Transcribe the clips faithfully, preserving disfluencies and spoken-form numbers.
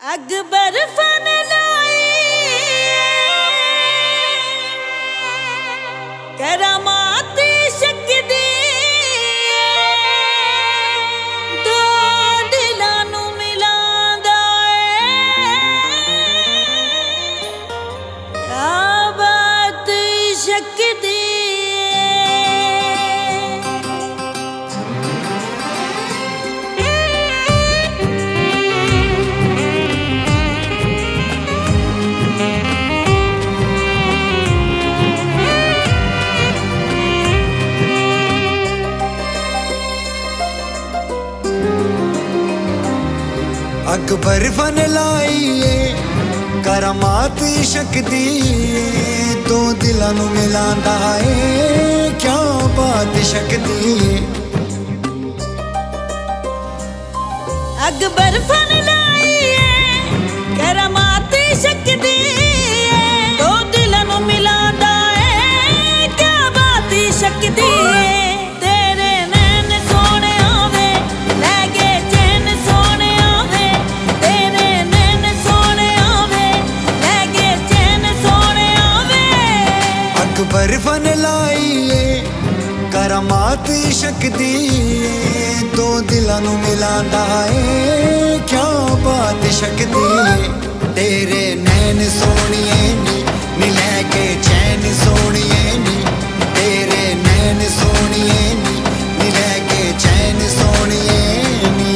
Akbar fun लाई करामात शक दी दो दिलां नू मिलांदा क्या बात शक दी अकबर फन लाइए करामात शक दी दो दिलां नू मिलांदा है क्या बात शक दी। अकबर फन लाइए करामात शक दी दो दिलां नू मिलांदा है क्या बात शक दी। अकबर फन लाइए करामात शक दी दो दिलां नू मिलांदा है क्या बात शक दी। तेरे नैन सोनिए नी नी लैके चैन सोनिए नी तेरे नैन सोनिए नी नी लैके चैन सोनिए नी।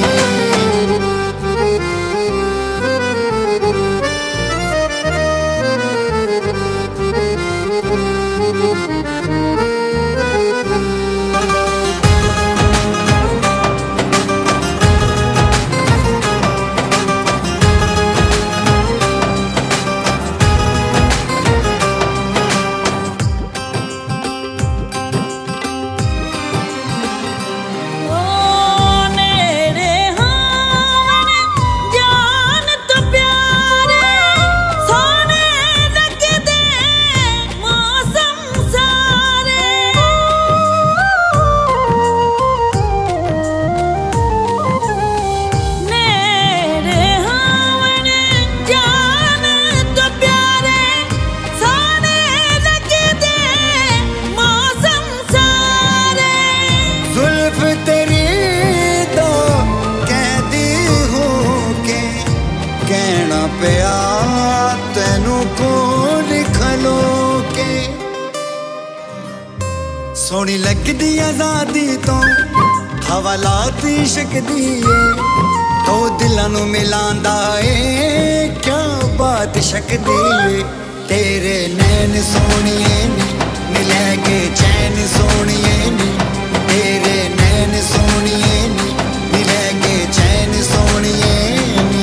सोनी लगदी आजादी तो हवालात इश्क दी दो दिलां नू मिलांदा है क्या बात शक दी। तेरे नैन सोनिए नी नी लैके चैन सोनिए नी तेरे नैन सोनिए नी नी लैके चैन सोनिए नी।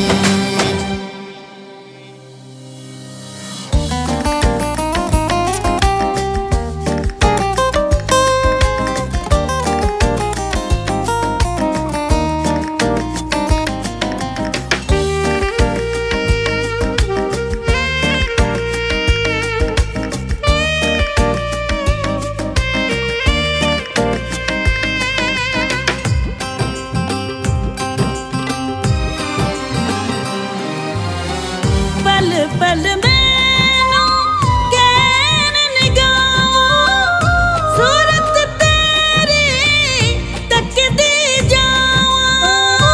पल पल मैनू कैन निगाहां सूरत तेरी तकदी जावां।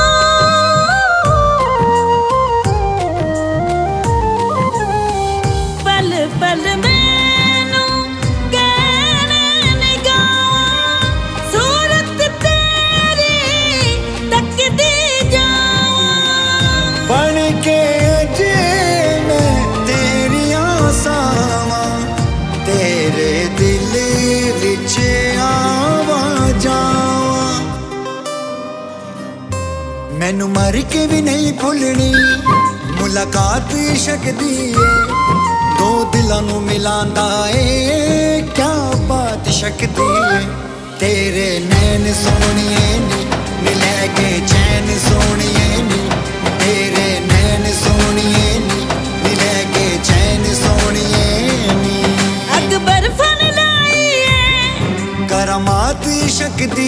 पल पल मैनू कैन निगाहां सूरत तेरी तकदी जावां। बन के तेरे दिल विच आवा जावा मैनू मर के भी नहीं भुलनी मुलाकात इश्क दी दो दिलां नू मिलांदा है क्या बात शक दी। तेरे नैन सोनिए नी नी लैके चैन सोनिए नी तेरे नैन सोनिए नी नी लैके चैन सोनिए नी। अकबर फन लाइए करामात शक दी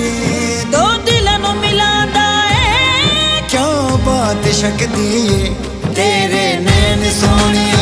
दो दिलां नू मिलांदा है क्या बात शक दी। तेरे नैन सोनिया